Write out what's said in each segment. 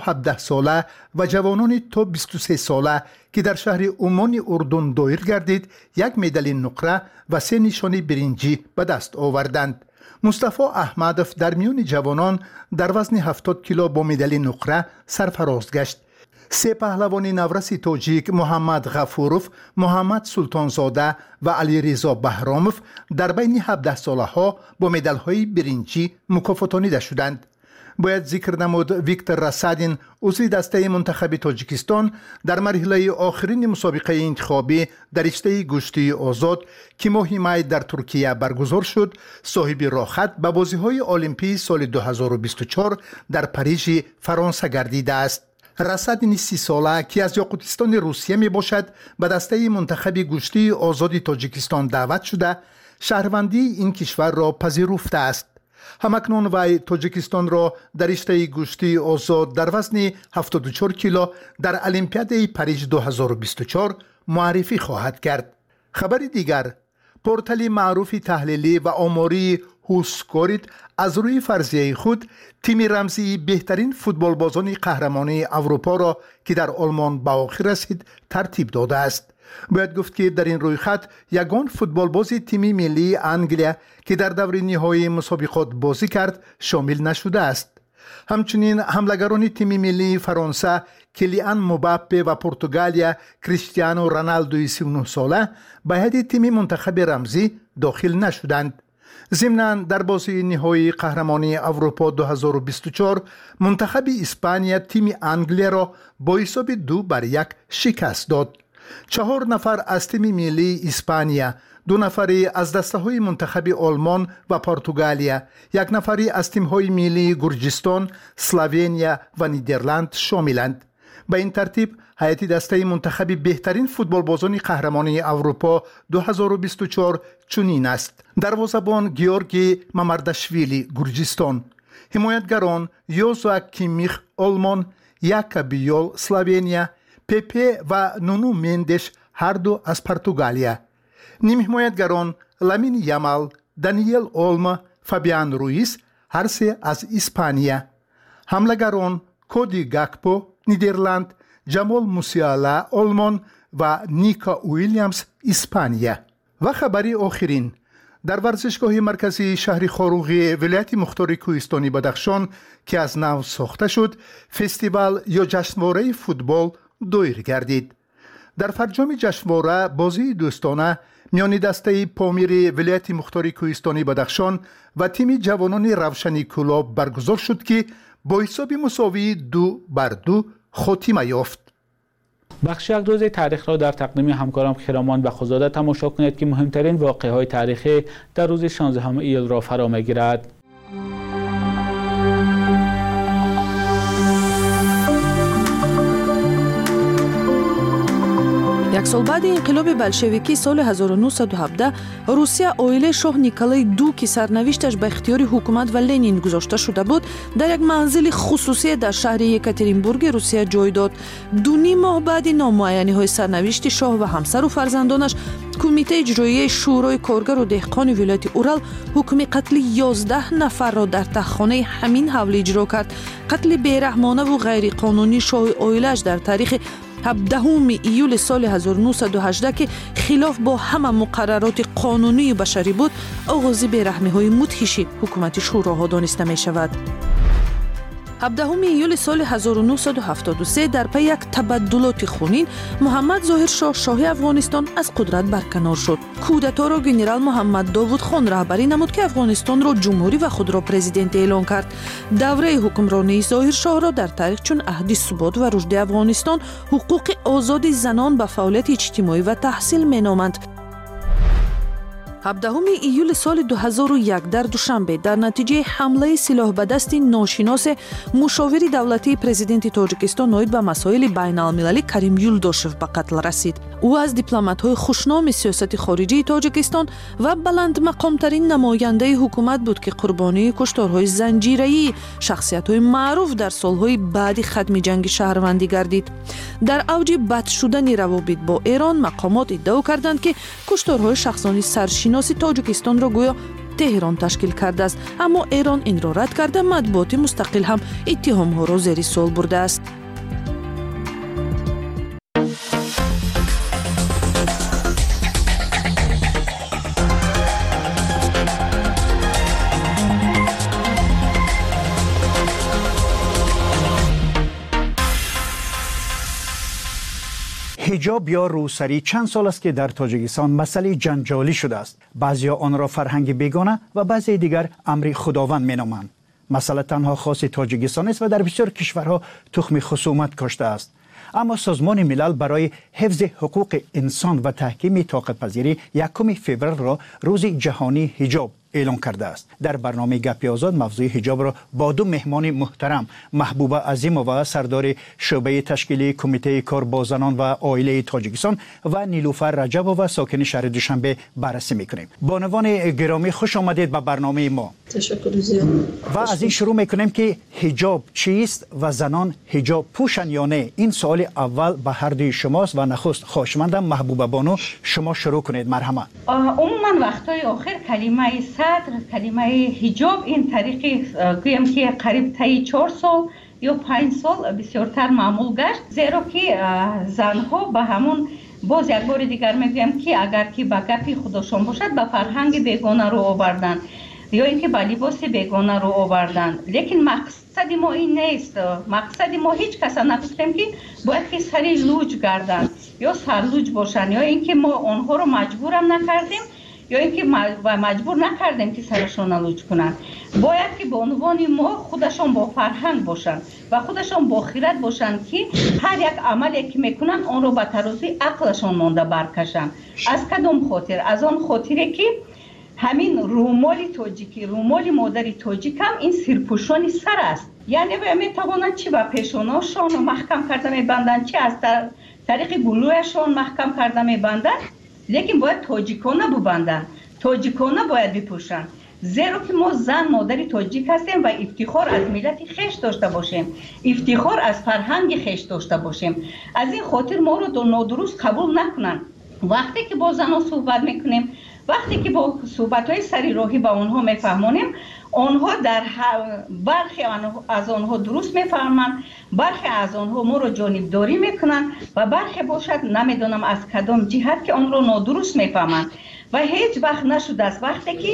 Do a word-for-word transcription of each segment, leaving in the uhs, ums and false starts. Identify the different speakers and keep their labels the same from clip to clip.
Speaker 1: هفده ساله و جوانان تا بیست و سه ساله که در شهر عمان اردن دایر گردید یک مدال نقره و سه نشان برنجی به دست آوردند. مصطفی احمدوف در میان جوانان در وزن هفتاد کیلو با مدال نقره سرفراز گشت. سه پهلوان نورس تاجیک محمد غفوروف، محمد سلطانزاده و علیرضا بهراموف در بین هفده ساله ها با مدال های برنجی مکافاتانیده شدند. باید ذکر نمود ویکتور رسادین عضو دسته منتخب تاجیکستان در مرحله آخرین مسابقه انتخابی در رشته گشتی آزاد که ماه می در ترکیه برگزار شد، صاحب راهخط به بازی‌های المپی سال دو هزار و بیست و چهار در پاریژ فرانسه گردیده است. رسادین سی ساله که از یاقوتستان روسیه می باشد به دسته منتخب گشتی آزاد تاجیکستان دعوت شده شهروندی این کشور را پذیرفته است. همکنون وی تاجیکستان را در رشته گشتی آزاد در وزن هفتاد و چهار کیلو در المپیاد پاریژ دو هزار و بیست و چهار معرفی خواهد کرد. خبر دیگر، پورتال معروف تحلیلی و آماری هوسکوریت از روی فرضیه خود تیم رمزی بهترین فوتبال بازان قهرمانی اروپا را که در آلمان به آخر رسید ترتیب داده است. باید گفت که در این رویخط یگان فوتبال بازی تیم ملی انگلیا که در دور نهایی مسابقات بازی کرد شامل نشده است. همچنین حملگران تیم ملی فرانسه کلیان مباپه و پرتغالیا کریستیانو رونالدو سی و نه ساله به هیئت تیم منتخب رمزی داخل نشدند. ضمناً در بازی نهایی قهرمانی اروپا دو هزار و بیست و چهار منتخب اسپانیا تیم انگلیا را با حساب دو بر یک شکست داد. چهار نفر از تیم ملی اسپانیا، دو نفری از دسته های منتخب آلمان و پرتغالیا، یک نفری از تیم های ملی گرجستان، اسلوونیا و نیدرلند شاملند. به این ترتیب هیئت دسته منتخب بهترین فوتبال بازان قهرمانی اروپا دو هزار و بیست و چهار چنین است: دروازه‌بان گیورگی ممرداشویلی گرجستان، حمایتگران یوزوا کیمیخ آلمان، یاکابیول اسلوونیا، پپه و نونو مندش هر دو از پرتغالیا، نیم حمایتگران لامین یامال، دانیل اولما، فابیان رویس هر سه از اسپانیا، حمله‌گران کودی گاکپو نیدرلند، جمال موسیالا آلمان و نیکا ویلیامز اسپانیا. و خبری آخرین، در ورزشگاه مرکزی شهر خاروغی ولایت مختار کوهستانی بدخشان که از نو ساخته شد، فستیوال یا جشنواره فوتبال دایر گردید. در فرجام جشنواره بازی دوستانه میان دسته پامیر ولایت مختار کوهستانی بدخشان و تیم جوانان روشنی کلاب برگزار شد که با حساب مساوی دو بر دو خاتمه یافت.
Speaker 2: بخش یک روز تاریخ را در تقدیم همکارم خیرامان و خزاده تماشا کنید که مهمترین واقعه‌های تاریخی در روز شانزدهم ایل را فرا می‌گیرد.
Speaker 3: یک سال بعد انقلاب بلشویکی سال هزار و نهصد و هفده روسیه اویله شاه نیکولای دو که سرنوشتش به اختیار حکومت و لنین گذاشته شده بود در یک منزل خصوصی در شهر یکاترینبورگ روسیه جای داد. دو نیم ماه بعد نامعینی های سرنوشت شاه و همسر و فرزندانش کمیته اجرایی شورای کارگر و دهقان ولایت اورال حکم قتل یازده نفر را در تخانه همین حول اجرا کرد. قتل بیرحمانه و غیر قانونی شاه اویلش در تاریخ هفدهم ایول سال هزار و نهصد و هجده که خلاف با همه مقررات قانونی و بشری بود، آغاز بیرحمی های مدهش حکومت شوراها دانسته می شود. هفدهم ایول سال هزار و نهصد و هفتاد و سه در پی یک تبدلات خونین محمد ظاهر شاه شاه افغانستان از قدرت برکنار شد. کودتا را گنرال محمد داوود خان رهبری نمود که افغانستان را جمهوری و خود را پرزیدنت اعلان کرد. دوره حکمرانی ظاهر شاه را در تاریخ چون عهد ثبات و رشد افغانستان، حقوق آزاد زنان به فعالیت اجتماعی و تحصیل مینامند. هفدهم ایول سال دو هزار و یک در دوشنبه در نتیجه حمله سلاح به دست ناشناس مشاور دولتی پرزیدنت تاجیکستان نائب به مسائل بین المللی کریم یولداشف به قتل رسید. او از دیپلمات‌های خوشنام سیاست خارجی تاجیکستان و بلند مقام‌ترین نماینده حکومت بود که قربانی کشتارهای زنجیره‌ای شخصیت‌های معروف در سال‌های بعد ختم جنگ شهروندی گردید. در اوج بد شدن روابط با ایران، مقامات ادعا کردند که کشتارهای شخصانی سرشناسی تاجیکستان را گویا теҳрон ташкил кардааст, аммо эрон инро рад карда матбуоти мустақил ҳам иттиҳомҳоро зери суол бурдааст.
Speaker 4: حجاب یا روسری چند سال است که در تاجیکستان مسئله جنجالی شده است. بعضی آن را فرهنگ بیگانه و بعضی دیگر امر خداوند مینامند. مسئله تنها خاص تاجیکستان است و در بسیار کشورها تخم خصومت کاشته است. اما سازمان ملل برای حفظ حقوق انسان و تحکیم طاقت پذیری یکم فوریه را روز جهانی حجاب اعلام کرده است. در برنامه گپی آزاد موضوع حجاب را با دو مهمان محترم، محبوبه عظیمووا سردار شعبه تشکیلی کمیته کار با زنان و عائله تاجیکستان و نیلوفر رجبووا ساکن شهر دوشنبه بررسی میکنیم. بانوان گرامی خوش آمدید به برنامه ما.
Speaker 5: تشکر زیاد.
Speaker 4: و از این شروع میکنیم که حجاب چیست و زنان حجاب پوشن یا نه؟ این سوال اول به هر دوی شماست و نخست خواهشمندم محبوبه بانو شما شروع کنید. مرحمت.
Speaker 5: عموما وقتای آخر کلمه صدر، کلمه حجاب این طریقی گویم که قریب تا چهار سال یا پنج سال بسیارتر معمول گشت، زیرا که زنها به همون باز یک بار دیگر میگویم که اگر که به گپی خودشان باشد به فرهنگ بیگانه رو آوردن یا اینکه به لباس بیگانه رو آوردن. لیکن مقصد ما این نیست. مقصد ما هیچ کس نگفتیم که باید که سری لوج گردن یا سرلوج باشن یا اینکه ما آنها رو مجبورم نکردیم یا اینکه مجبور نکردیم که سرشون لوج کنن. باید که به عنوان ما خودشون با فرهنگ باشن و خودشون با خیرت باشن که هر یک عملی که میکنن آن رو به ترازوی عقلشون مانده برکشن. از کدام خاطر؟ از آن خاطره که همین رومال تاجیکی، رومال مادری تاجیک هم این سرپوشانی سر است. یعنی میتوانند چی به پیشاناشون محکم کرده میبندن، چی از طریق گلویشون محکم کرده میبندن، لیکن باید تاجیکانه ببندن، تاجیکانه باید بپوشن. زیرا که ما زن مادری تاجیک هستیم و افتخار از ملت خیش داشته باشیم، افتخار از فرهنگ خیش داشته باشیم. از این خاطر ما رو دو نادرست قبول نکنن. وقتی که با زنها صحبت میکنیم، وقتی که با صحبت‌های سری راهی با آنها میفهمونیم، آنها در برخی از آنها درست میفهمند، برخی از آنها ما رو جانبداری میکنن و برخی باشد نمیدونم از کدام جهت که آن رو نادرست میفهمند. و هیچ وقت نشده است وقتی که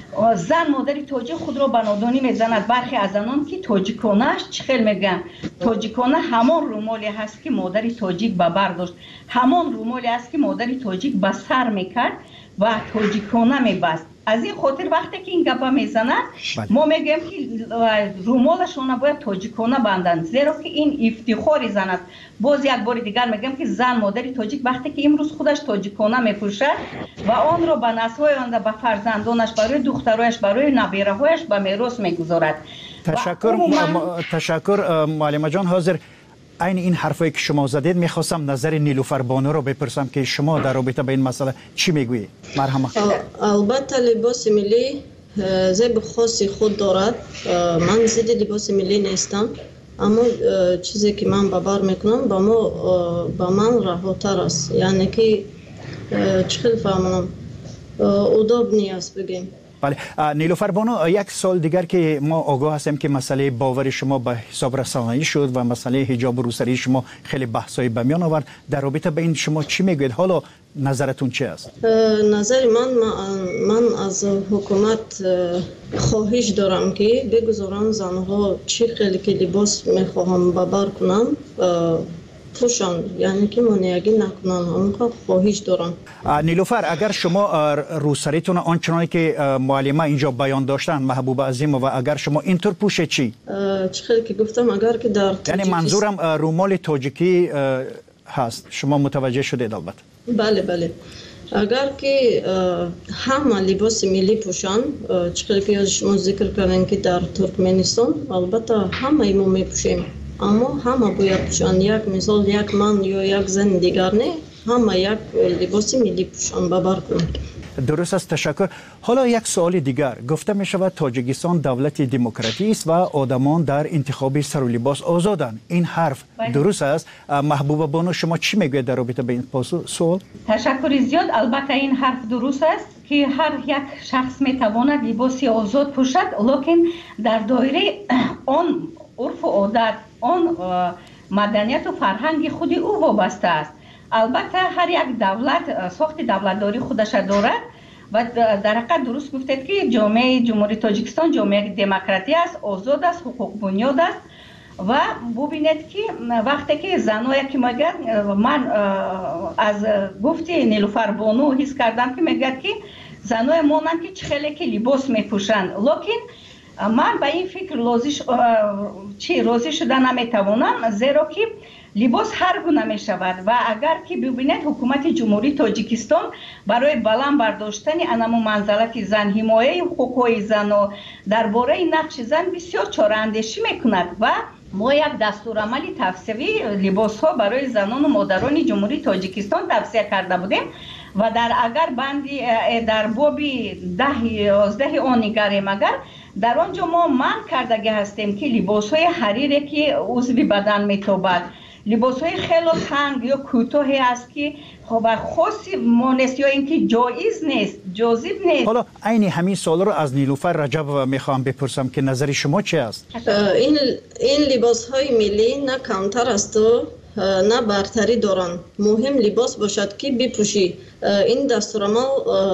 Speaker 5: زن مادری تاجیک خود را به نادانی میزند. برخی از آنان که تاجیکانه‌اش چخیل میگن، تاجیکانه همان رومالی هست که مادری تاجیک به بر داشت، همان رومالی هست که مادری تاجیک به سر میکرد و تاجیکانه میبست. از این خاطر وقتی که این گپا میزنند ما میگیم که رومالشون باید تاجیکانه بندن، زیرا که این افتخار زن است. باز یک بار دیگر میگم که زن مادری تاجیک وقتی که امروز خودش تاجیکانه میپوشد و آن را به نسل‌های آینده به فرزندانش، برای دخترایش، برای نبیره‌هایش به میراث میگذارد.
Speaker 4: تشکر عموما... تشکر معلمه جان. حاضر این این حرفایی که شما زدید میخواستم نظر نیلوفر بانو رو بپرسم که شما در رابطه با این مسئله چی میگویید؟ مرحمت.
Speaker 5: البته لباس ملی زیب خاصی خود دارد. من ضد لباس ملی نیستم، اما چیزی که من بابار میکنم با ما با من راحت‌تر است. یعنی که چخیل فهمونم اداب نیست بگیم.
Speaker 4: بله. نیلوفر بانو، یک سال دیگر که ما آگاه هستیم که مسئله باور شما به حساب رسانه‌ای شد و مسئله حجاب و روسری شما خیلی بحث‌های به میان آورد. در رابطه با این شما چی میگوید؟ حالا نظرتون چی است؟
Speaker 5: نظر من من از حکومت خواهش دارم که بگذارن زنها چی خیلی که لباس میخواهم ببر کنن پوشان، یعنی که منیگی نکنن. اونها خواهش دارم.
Speaker 4: نیلوفر، اگر شما روسریتون آنچنانی که معلمه اینجا بیان داشتن محبوبه عظیمووا، اگر شما اینطور پوشه چی؟
Speaker 5: چخیلی که گفتم اگر که در
Speaker 4: یعنی منظورم رومال تاجیکی هست. شما متوجه شدید البته؟
Speaker 5: بله بله. اگر که همه لباس ملی پوشن، چخیلی که شما ذکر کردن که در ترکمنستان البته همه ما میپوشیم، اما همه باید پوشن. یک مثال یک من یا یک زن دیگر نه، همه یک لباس ملی پوشن ببر کنن.
Speaker 4: درست است، تشکر. حالا یک سوال دیگر. گفته می شود تاجیکستان دولتی دموکراتی است و آدمان در انتخاب سر و لباس آزادند. این حرف درست است؟ محبوبه بانو شما چی میگوید در رابطه با این سوال؟
Speaker 5: تشکر زیاد. البته این حرف درست است که هر یک شخص میتواند لباسی آزاد پوشد، لکن در دایره آن عرف و عادت، آن مدنیت و فرهنگ خود او وابسته است. البته هر یک دولت ساخت دولتداری خودش دارد و در حقیقت درست گفتید که جامعه جمهوری تاجیکستان جامعه دموکراتی است، آزاد است، حقوق بنیاد است و ببینید که وقتی که زنایی که میگن، من از گفتی نیلوفر بانو حس کردم که میگه که زنای مانند که خیلی که لباس میپوشند، لکن من به این فکر راضی چی راضی شده نمیتوانم، زیرا که لباس هر گونه می شود و اگر که ببینید حکومت جمهوری تاجیکستان برای بلند برداشتن انمو منزلت زن، حمایه حقوق زن و درباره نقش زن بسیار چاره اندیشی میکند و ما یک دستورالعمل توصیوی لباس ها برای زنان و مادران جمهوری تاجیکستان توصیه کرده بودیم و در اگر بندی در بابی ده یازده آن نگریم، اگر در آنجا ما من کردگی هستیم که لباس های حریری که عضو بدن میتابد، لباس های خیلی تنگ یا کوتاهی است که خب خاصی مانست یا اینکه جایز نیست، جاذب نیست.
Speaker 4: حالا عین همین سوال رو از نیلوفر رجب میخوام بپرسم که نظر شما چی است؟
Speaker 6: این این لباس های ملی نه کمتر است و نه برتری دارند. مهم لباس باشد که بپوشی. این دستورالعمل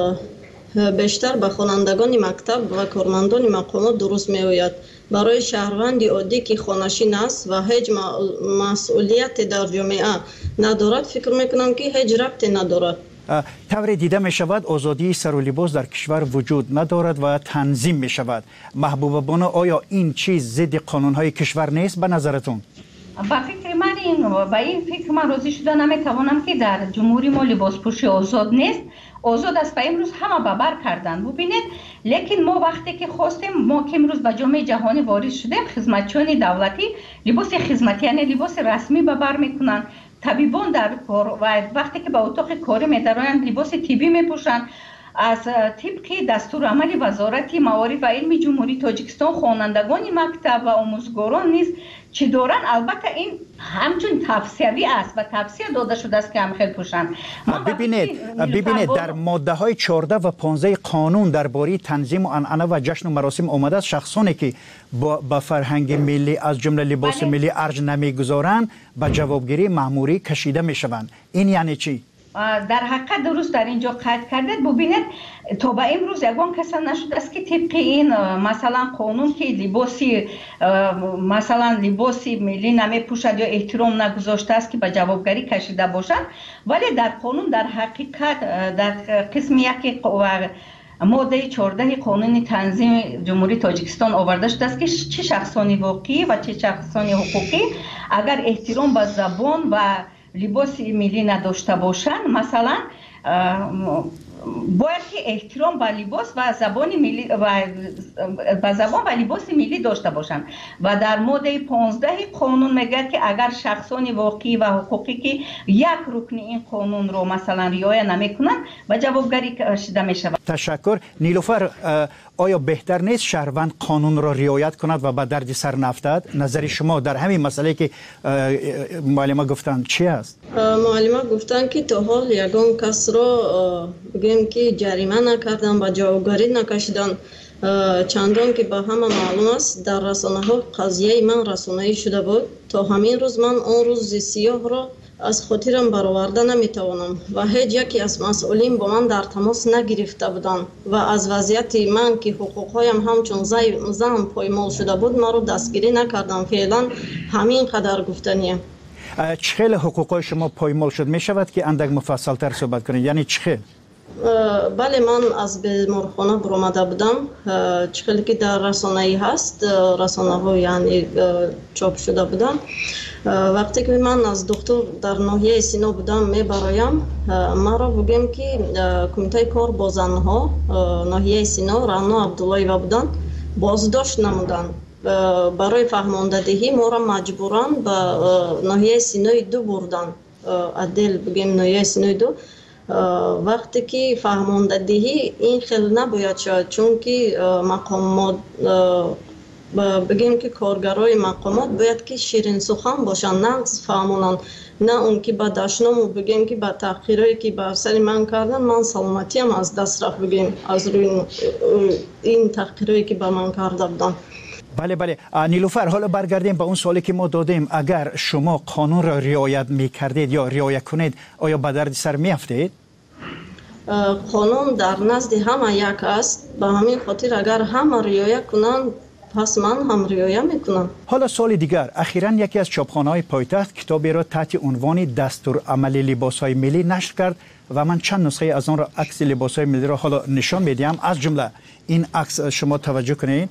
Speaker 6: بیشتر به خوانندگان مکتب و کارمندان مقامات درست می آید. برای شهروندی عادی که خانشین است و هیچ مسئولیت در جامعه ندارد، فکر میکنم که هیچ ربطی ندارد.
Speaker 4: طور دیده می شود آزادی سر و لباس در کشور وجود ندارد و تنظیم می شود. محبوبه بانو، آیا این چیز ضد قانون های کشور نیست به نظرتون؟
Speaker 5: با فکر من این با این فکر من راضی شده نمیتوانم که در جمهوری ما لباس پوشی آزاد نیست. آزاد است و امروز همه ببر کردن. ببینید، لیکن ما وقتی که خواستیم، ما که امروز به جامعه جهانی وارد شدیم، خدمتچیان دولتی لباس خدمتی یعنی لباس رسمی ببر میکنن، طبیبان در کار و وقتی که به اتاق کاری میدرایند لباس طبی میپوشند. از طبق دستورالعمل وزارت معارف و علم جمهوری تاجیکستان خوانندگان مکتب و آموزگاران نیز چی دارن. البته این همچون توصیوی است و توصیه داده شده است که هم خیلی پوشن.
Speaker 4: ببینید ببینید در ماده های چهارده و پانزده قانون درباره تنظیم و عنعنه و جشن و مراسم آمده است شخصانی که با فرهنگ ملی از جمله لباس ملی ارج نمیگذارند به جوابگیری مأموری کشیده میشوند. این یعنی چی؟
Speaker 5: در حقیقت درست در اینجا قید کردید. ببینید تا به امروز یگان کس نشده است که طبق این مثلا قانون که لباسی مثلا لباسی ملی نمیپوشد یا احترام نگذاشته است که به جوابگری کشیده باشند، ولی در قانون در حقیقت در قسم یک ماده چهارده قانون تنظیم جمهوری تاجیکستان آورده شده است که چه شخصانی واقعی و چه شخصانی حقوقی اگر احترام به زبان و لباس ملی نداشته باشند، مثلا باید که احترام به لباس و زبان ملی و به زبان و لباس ملی داشته باشند و در ماده پانزده قانون میگه که اگر شخصان واقعی و حقوقی که یک رکن این قانون رو مثلا رعایت نمیکنند و جوابگری کشیده میشود.
Speaker 4: تشکر. نیلوفر، آیا بهتر نیست شهروند قانون را رعایت کند و به درد سر نفتد؟ نظر شما در همین مسئله که معلمه گفتن چی است؟
Speaker 6: معلمه گفتن که تا حال یگان کس را بگیم که جریمه نکردن و جوابگری نکشیدن، چندان که به همه معلوم است در رسانه ها قضیه من رسانه‌ای شده بود. تا همین روز من آن روز سیاه را از خاطرم برآورده نمیتوانم و هیچ یکی از مسئولین با من در تماس نگرفته بودند و از وضعیت من که حقوقهایم همچون زن پایمال شده بود مرا دستگیری نکردم. فعلا همین قدر گفتنیه.
Speaker 4: چخیل حقوقهای شما پایمال شد؟ می شود که اندک مفصل تر صحبت کنید؟ یعنی چخیل؟
Speaker 6: بله، من از بیمارخانه برآمده بودم. چخیلی که در رسانه‌ای هست، رسانه ها یعنی چاپ شده بودم. وقتی که من از دکتر در ناحیه سینا بودم میبرایم، ما را بگیم که کمیته کار با زنها ناحیه سینا رانا عبداللهیوا بودن، بازداشت نمودن. برای فهماندهی ما را مجبوران به ناحیه سینای دو بردن، عدل بگیم ناحیه سینای دو вақте ки фаҳмондадиҳӣ ин хел набояд шавад, чунки мақомот бигем ки коргарои мақомот бояд ки ширинсухан бошанд, на фаҳмонанд, на он ки ба дашному бигем ки ба таҳқирое ки ба сари ман карданд ман саломатиам аз даст рафт, бигем аз рӯи ин таҳқирое ки ба ман карда буданд.
Speaker 4: بله بله نیلوفر، حالا برگردیم به اون سوالی که ما دادیم. اگر شما قانون را رعایت میکردید یا رعایت کنید آیا به درد سر میافتید؟
Speaker 6: قانون در نزد همه یک است، به همین خاطر اگر همه رعایت کنند پس من هم رعایت میکنم.
Speaker 4: حالا سوال دیگر، اخیراً یکی از چاپخانه‌های پایتخت کتابی را تحت عنوان دستور عملی لباس‌های ملی نشر کرد و من چند نسخه از آن را عکس لباس‌های ملی را حالا نشان میدیم. از جمله این عکس شما توجه کنید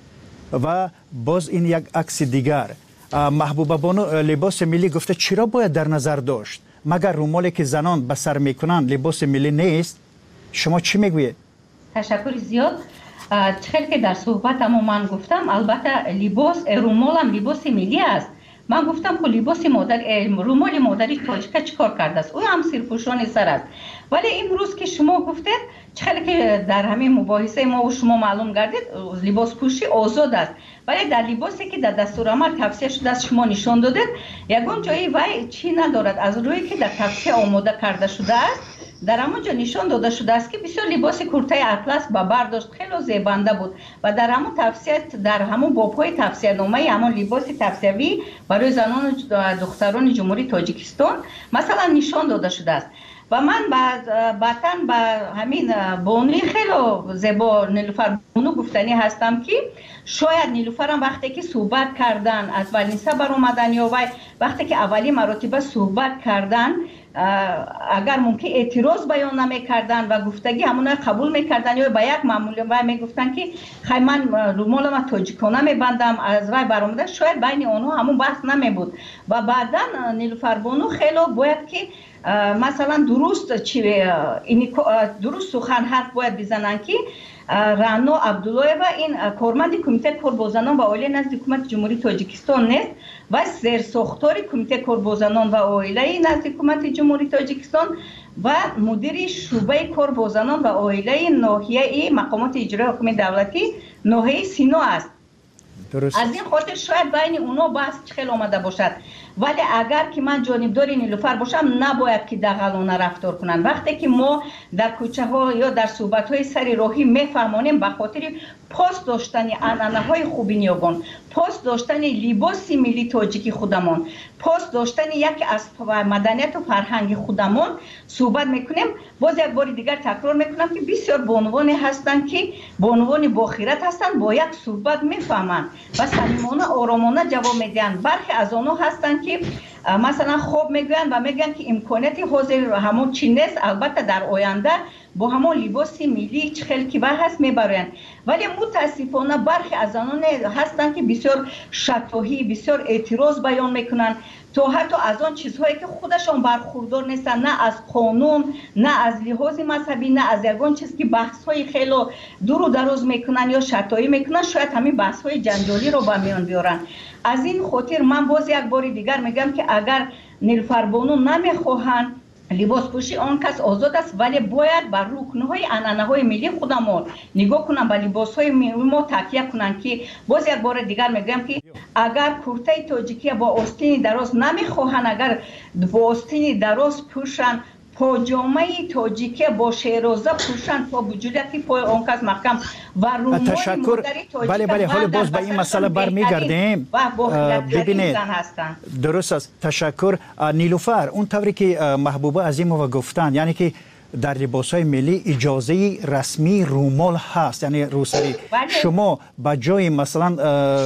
Speaker 4: و باز این یک عکس دیگر. محبوبه بانو لباس ملی گفته چرا باید در نظر داشت؟ مگر رومالی که زنان به سر میکنند لباس ملی نیست؟ شما چی میگویید؟
Speaker 5: تشکر زیاد. خیلی که در صحبتم من گفتم البته لباس رومال هم لباس ملی است. من گفتم که لباس مادر رومال مادری تاجیک چیکار کرده است؟ او هم سرپوشان سر است. ولی امروز که شما گفتید خیلی که در همین مباحثه ما و شما معلوم گردید لباس پوشی آزاد است، ولی در لباسی که در دستور عمل توصیه شده است شما نشان دادید یگان جایی وای چی ندارد، از روی که در توصیه آماده کرده شده است در همونجا نشان داده شده است که بسیار لباس کرته اطلس با برداشت خیلی زیبنده بود و در همون توصیه در همون بابهای توصیه نامه همون لباس توصیوی برای زنان و دختران جمهوری تاجیکستان مثلا نشان داده شده است. و من بعداً با همین بانوی خیلی زیبا نیلوفر بانو گفتنی هستم که شاید نیلوفر هم وقتی که صحبت کردن از ولنسه بر اومدن یا وقتی که اولی مراتبه صحبت کردن اگر ممکن اعتراض بیان نمیکردن و گفتگی همون قبول میکردن یا با یک معمولی و میگفتن که خیلی من رومال ما تاجیکانه میبندم از وای برآمده، شاید بین اونها همون بحث نمیبود. و بعدا نیلوفر بانو خیلی باید که مثلا درست چی درست سخن حرف باید بزنن که رانو عبدالله و این کارمند کمیته کاربازانان و عائله نزد حکومت جمهوری تاجیکستان نیست و سرساختار کمیته کاربازانان و عائله نزد حکومت جمهوری تاجیکستان و مدیر شعبه کاربازانان و عائله ناحیه مقامات اجرایی حکومت دولتی ناحیه سینا است. درست. از این خاطر شاید بین اونا بحث خیلی آمده باشد، ولی اگر که من جانبدار نیلوفر باشم نباید که دغلانه رفتار کنن. وقتی که ما در کوچه ها یا در صحبت های سر راهی میفهمانیم به خاطر پاس داشتن عنعنه های خوبی نیاگان، پاس داشتن لباس ملی تاجیکی خودمان، پاس داشتن یک از مدنیت و فرهنگ خودمان صحبت میکنیم. باز یک بار دیگر تکرار میکنم که بسیار بانوانی هستند که بانوان باخیرت هستند، با یک صحبت میفهمند و صمیمانه آرامانه جواب میدن. برخی از آنها هستند که مثلا خوب میگن و میگن که امکاناتی حاضر همون چی نیست، البته در آینده با همون لباس ملی خیلی که هست میبرن. ولی متاسفانه برخی از آنان هستند که بسیار شتاهی بسیار اعتراض بیان میکنن تا حتی از آن چیزهایی که خودشان برخوردار نیستن، نه از قانون نه از لحاظ مذهبی نه از یگان چیز که بحث های خیلی دور و دراز میکنن یا شتاهی میکنن، شاید همین بحث های جنجالی رو به میان بیارن. از این خاطر من باز یک بار دیگر میگم که اگر نیلوفر بانو نمیخواهند لباس پوشی آن کس آزاد است، ولی باید بر رکنهای عنعنه‌های ملی خودمان نگاه کنن، به لباس‌های ما تکیه کنن. که باز یک بار دیگر میگم که اگر کرته تاجیکی با آستین دراز نمیخواهند، اگر با آستین دراز پوشن، پاجامه تاجیکی با شیرازه پوشن، پا بجولیتی پای آن کس محکم و رومال
Speaker 4: تشکر. بله بله، حالا باز به این مسئله برمیگردیم. ببینید درست است. تشکر نیلوفر. اون طوری که محبوبه عظیمووا گفتن، یعنی که در لباس‌های ملی اجازه رسمی رومال هست، یعنی روسری. شما با جای مثلا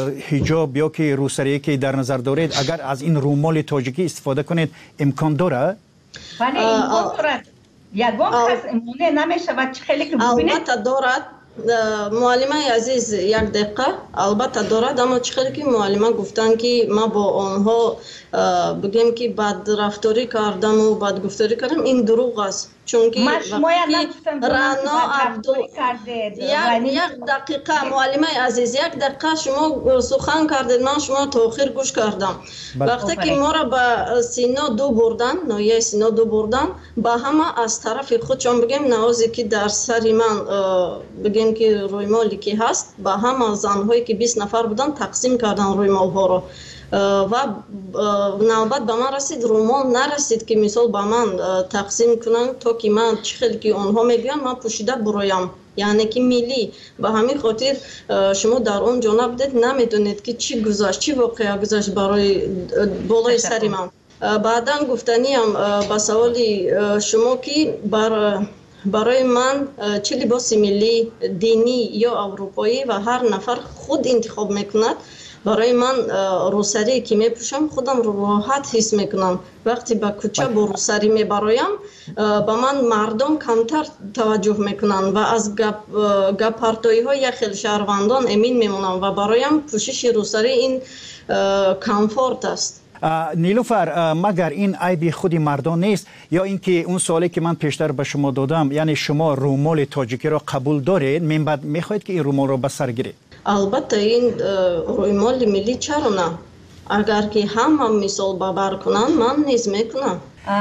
Speaker 4: حجاب یا که روسری که در نظر دارید اگر از این رومال تاجیکی استفاده کنید امکان داره؟
Speaker 5: ولی امکان دارد. یگان کس امونه نمیشه و خیلی که ببینید
Speaker 6: البته دارد، муаллимаи азиз як дақиқа албатта дорад, аммо чӣ хеле ки муаллима гуфтанд ки ма бо онҳо бигем ки бадрафторӣ кардаму бадгуфторӣ кардам, ин дурӯғ аст. Чунки Рано Абду як дақиқа муаллимаи азиз, як дақиқа шумо сухан кардед, ман шумо то охир гӯш кардам. Вақте ки моро ба сино ду бурдан, ноҳияи сино ду бурдан, ба ҳама аз тарафи худ, чун бигем навозе ки дар сари ман бигем ки рӯймоле ки ҳаст, ба ҳама занҳое ки бист нафар будан тақсим кардан рӯймолҳоро. ва навбат ба ман расид, рӯмол нарасид ки мисол ба ман тақсим кунанд, то ки ман чӣ хеле ки онҳо мегӯянд ман пӯшида буроям, яъне ки миллӣ. Ба ҳамин хотир шумо дар он ҷо набудед, намедонед ки чӣ гузашт, чӣ воқеа гузашт барои болои сари ман. Баъдан гуфтаниам ба саволи шумо ки бар барои ман чӣ либоси миллӣ, динӣ ё аврупоӣ ва ҳар нафар худ интихоб мекунад. Барои ман рӯсарие ки мепӯшам худамро роҳат ҳис мекунам. Вақте ба кӯча бо рӯсарӣ мебароям, ба ман мардум камтар таваҷҷӯҳ мекунанд ва аз гаппартоиҳои як хел шаҳрвандон эмин мемонам ва бароям пӯшиши рӯсарӣ ин комфорт аст.
Speaker 4: نیلوفر مگر این عیب خودی مردان نیست یا اینکه اون سوالی که من پیشتر به شما دادم، یعنی شما رومال تاجیکی را قبول دارید، من بعد میخواهید که این رومال را به سر گیرید؟
Speaker 6: البته این رومال ملی چرا نه؟ اگر که همه مثال ببر کنن من نیز میکنم.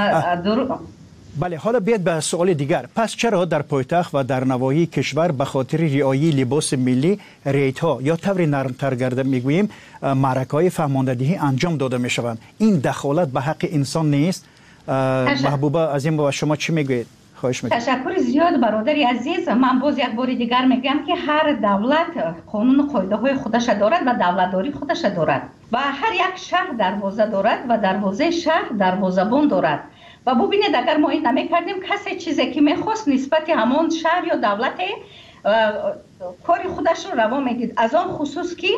Speaker 4: بله، حالا بیاید به سوال دیگر. پس چرا در پایتخت و در نواحی کشور به خاطر رعایت لباس ملی ریت ها یا طور نرمتر گرده میگوییم معرکه های فهماندهی انجام داده میشوند؟ این دخالت به حق انسان نیست؟ محبوبه عظیم و شما چی میگویید؟ خواهش میکنم.
Speaker 5: تشکر زیاد برادری عزیز. من باز یک بار دیگر میگم که هر دولت قانون و قاعده های خودش دارد و دولتداری خودش دارد و هر یک شهر دروازه دارد و دروازه شهر دروازه‌بان دارد. و ببینید اگر ما این نمی‌کردیم کسی چیزی که می‌خواست نسبت همون شهر یا دولت کاری خودش رو روا میدید. از آن خصوص که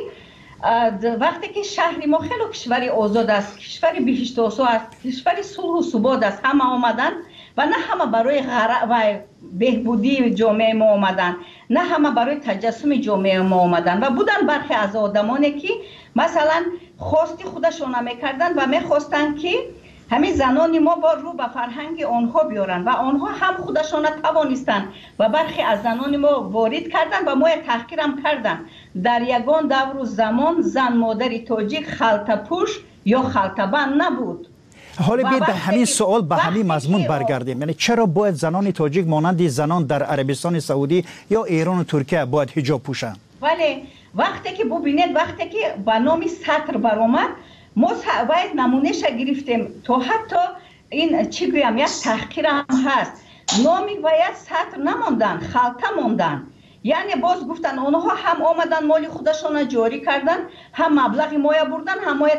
Speaker 5: وقتی که شهری ما خیلی کشوری آزاد است، کشوری بهشت آسا است، کشوری صلح و ثبات است، همه آمدن و نه همه برای غرق و بهبودی جامعه ما آمدن، نه همه برای تجسم جامعه ما آمدن و بودن برخی از آدمانی که مثلا خواستی خودشون نمی‌کردن و می‌خواستن که همین زنان ما با رو به فرهنگ آنها بیارن و آنها هم خودشان توانستند و برخی از زنان ما وارد کردن و ما تحقیر هم کردن. در یگان دور و زمان زن مادری تاجیک خلطه پوش یا خلطه بند نبود.
Speaker 4: حالا بیاید به همین سوال به همین مضمون برگردیم. یعنی چرا باید زنان تاجیک مانند زنان در عربستان سعودی یا ایران و ترکیه باید حجاب پوشند؟
Speaker 5: ولی وقتی که ببینید وقتی که به نام سطر برآمد ما باید نمونهش گرفتیم تا حتی این چی گویم یک تحقیر هم هست. نامی باید سطر نماندن، خلطه ماندن. یعنی باز گفتن اونها هم آمدن مالی خودشان جاری کردن، هم مبلغی مایه بردن، هم مایه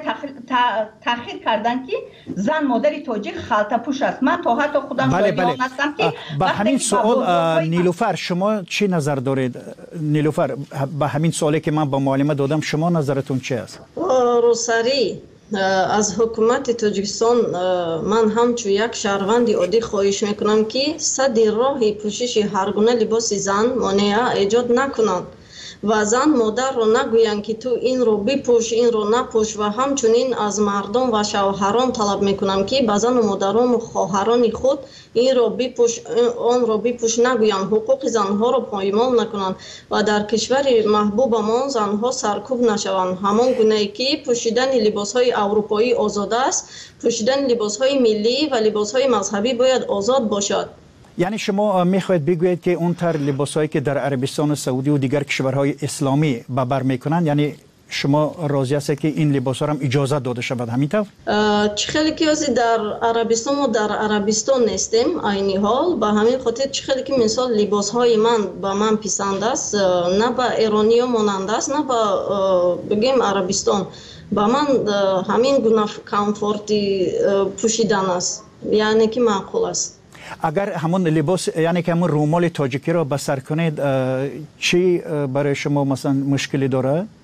Speaker 5: تأخیر کردن که زن مادری تاجیک خلطه پوش است. من تا حتی خودم
Speaker 4: بله بله. هستم که با همین سوال نیلوفر شما چی نظر دارید؟ نیلوفر با همین سوالی که من با معلمه دادم شما نظرتون چی است؟
Speaker 6: روسری از حکومت تاجیکستان من همچون یک شهروندی عادی خواهش میکنم که صد راهی پوشش هر گونه لباس زن مانع ایجاد نکنند و زن مادر رو نگویند که تو این رو بپوش این رو نپوش و همچنین از مردم و شوهران طلب میکنم که به زن و مادران و خواهران خود این رو بپوش آن رو بپوش نگویند، حقوق زنها رو پایمال نکنند و در کشور محبوبمان زنها سرکوب نشوند. همان گونه‌ای که پوشیدن لباس‌های اروپایی آزاد است، پوشیدن لباس‌های ملی و لباس‌های مذهبی باید آزاد باشد.
Speaker 4: یعنی شما میخواهید بگویید که اون تر لباسایی که در عربستان سعودی و دیگر کشورهای اسلامی به بر میکنند، یعنی شما راضی هستید که این لباسا هم اجازه داده شود همینطور؟
Speaker 6: چه خیلی که در عربستان و در عربستان نیستیم عینی حال، به همین خاطر چه خیلی که مثال لباسهای من به من پسند است، نه به ایرانی مانند است نه به بگیم عربستان، به من همین گونه کامفورتی پوشیدن است، یعنی که معقول است.
Speaker 4: اگر همون لباس یعنی که همون رومال تاجیکی را به سر کنید چی برای شما مثلا مشکلی داره؟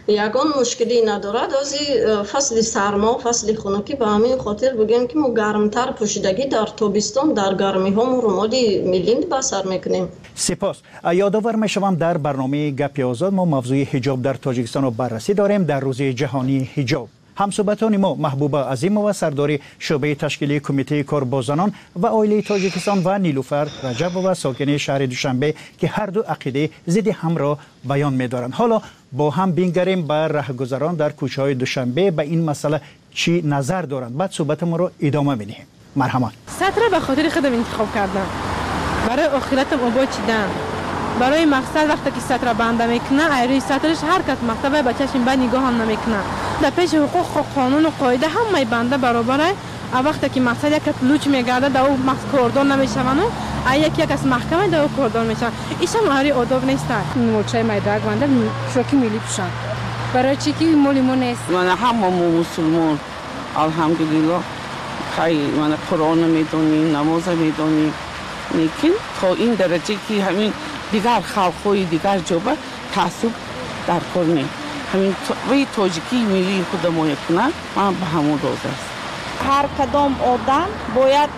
Speaker 6: ягон мушкилӣ надорад ози фасли сармо фасли хунукӣ ба ҳамин хотир бигӯем ки мо гармтар пӯшидагӣ дар тобистон дар гармиҳо мо румоли миллӣ ба сар мекунем.
Speaker 4: سپاس. یادآور میشوم در برنامه گپ آزاد ما موضوع حجاب در تاجیکستان رو بررسی داریم در روز جهانی حجاب. همصحبتان ما محبوبه عظیمова سردار شعبه تشکیلی کمیته کار با زنان و عائله تاجیکستان و نیلوفر رجبova ساکن شهر دوشنبه که هر دو عقیده ضد هم را بیان می‌دارند. حالا با هم بینگریم به راهگذران در کوچه‌های دوشنبه به این مسئله چی نظر دارند. بعد صحبت ما رو ادامه می‌دهیم. مرحبا.
Speaker 7: سطر به خاطر خودم انتخاب کردم. برای آخرتم آباد چیدم. برای مقصد وقتی که سطر بنده میکنه ایروی سطرش هر کس مکتب بچه‌ش به نگاه هم نمیکنه. در پیش حقوق قانون و قاعده همه بنده برابره. وقتی که مقصد یک پلوچ میگرده در اون مقصد کردن نمیشونه و یک یک از محکمه در اون کردن میشن. ایش هم هری آداب نیست.
Speaker 8: مولچه میدرگ بنده شوکی میلی پوشن. برای چی که مولی مو نیست.
Speaker 9: من همه مسلمان الحمدلله خیلی من قرآن میدونی نماز میدونی لیکن تا این درجه که همین دیگر خلق‌های دیگر جوبه تعصب در کار نیست. همین وی تاجیکی ملی خود ما کنه من به همون راضی است.
Speaker 10: هر کدام آدم باید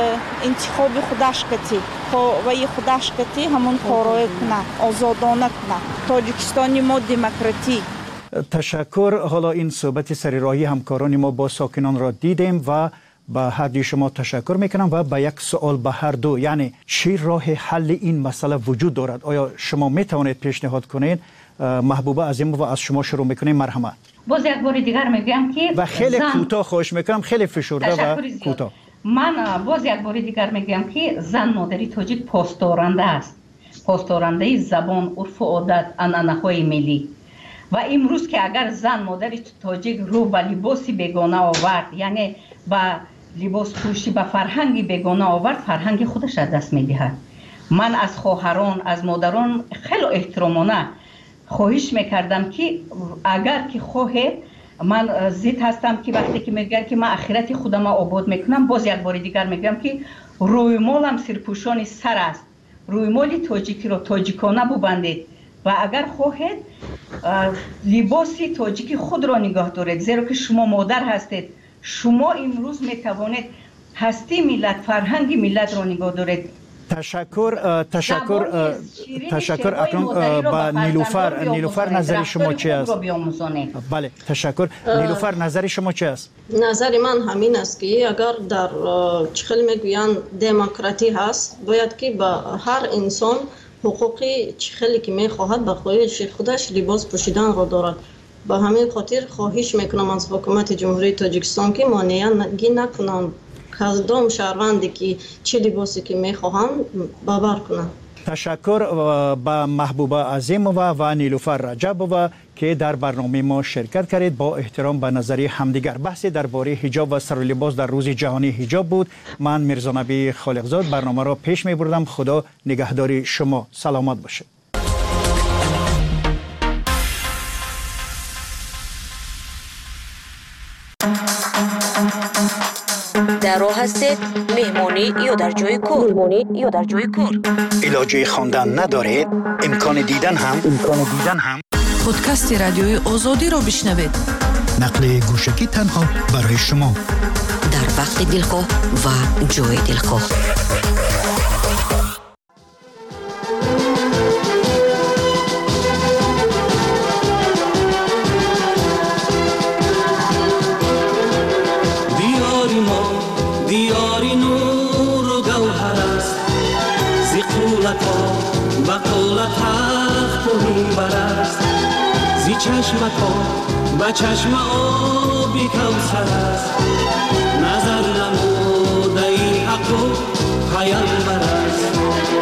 Speaker 10: انتخاب خودش کتی و وی خودش کتی همون کارای کنه آزادانه کنه. تاجیکستانی ما دموکراتی.
Speaker 4: تشکر. حالا این صحبت سرراهی همکاران ما با ساکنان را دیدیم و با هر دوی شما تشکر میکنم و با یک سوال به هر دو، یعنی چی راه حل این مسئله وجود دارد؟ آیا شما میتوانید پیشنهاد کنید؟ محبوبه عظیمова از شما شروع میکنیم. مرحمت.
Speaker 5: باز یک بار دیگر میگم که
Speaker 4: و خیلی کوتاه خواهش میکنم، خیلی فشرده و کوتاه.
Speaker 5: من باز یک بار دیگر میگم که زن مادری تاجیک پاسدارنده است، پاسدارنده زبان، عرف و عادت، عنعنه‌های ملی. و امروز که اگر زن مادری تاجیک رو به لباسی بیگانه آورد، یعنی با لباس پوشی به فرهنگی بیگانه آورد، فرهنگ خودش از دست میدهد. من از خواهران از مادران خیلی احترامانه خواهش میکردم که اگر که خواهید من ضد هستم که وقتی که میگن که من آخرت خودم آباد میکنم، باز یک بار دیگر میگم که روی مالم سرپوشان سر است. روی مال تاجیکی رو تاجیکانه ببندید و اگر خواهید لباسی تاجیکی خود را نگاه دارید، زیرا که شما مادر هستید. شما امروز میتوانید هستی ملت، فرهنگی ملت را نگاه دارید.
Speaker 4: تشکر. تشکر. تشکر. اکنون با نیلوفر نیلوفر نظر شما چی است؟ بله تشکر. نیلوفر نظر شما چی است؟
Speaker 6: نظر من همین است که اگر در چخل میگویند دموکراتی هست، باید که با هر انسان حقوقی چخلی که میخواهد به خواهش خودش لباس پوشیدن را دارد. با همین خاطر خواهش میکنم از حکومت جمهوری تاجیکستان که مانعی نکنند کدام شهروندی که چه لباسی که میخواهند باور کنند.
Speaker 4: تشکر به محبوبه عظیمова و نیلوفر رجبova که در برنامه ما شرکت کردید. با احترام به نظریه همدیگر بحثی درباره حجاب و سر و لباس در روز جهانی حجاب بود. من میرزا نبی خالقزاد برنامه را پیش میبردم. خدا نگهداری شما. سلامت باشید.
Speaker 11: در راه هستید مهمانی یا در جای کار؟ مهمانی یا در جای کار؟
Speaker 4: علاجه خواندن ندارید؟ امکان دیدن هم امکان دیدن هم
Speaker 3: پادکست رادیوی آزادی را بشنوید.
Speaker 4: نقل گوشکی تنها برای شما
Speaker 11: در وقت دلخواه و جای دلخواه.
Speaker 12: چشم تو با چشم آبی کوثر است، نظر نموده ای حق و پیامبر است.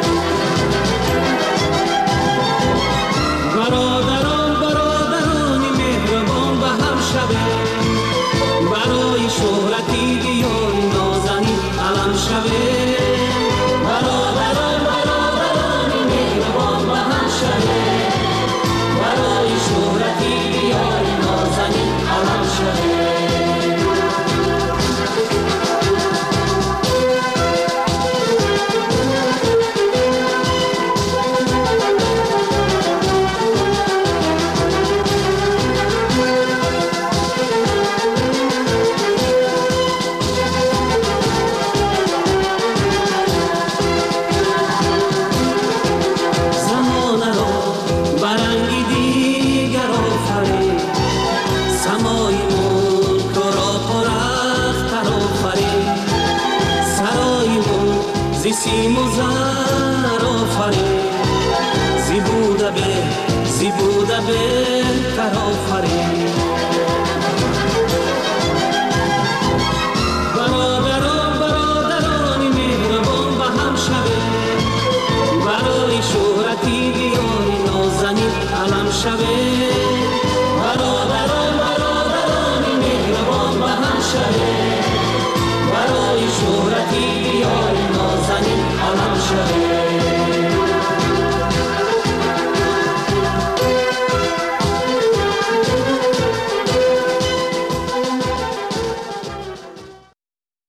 Speaker 12: برادران برادران مهربان به هم شوه، برای شهرتی دیار نازنین علم شوه. سیم و زر آفرین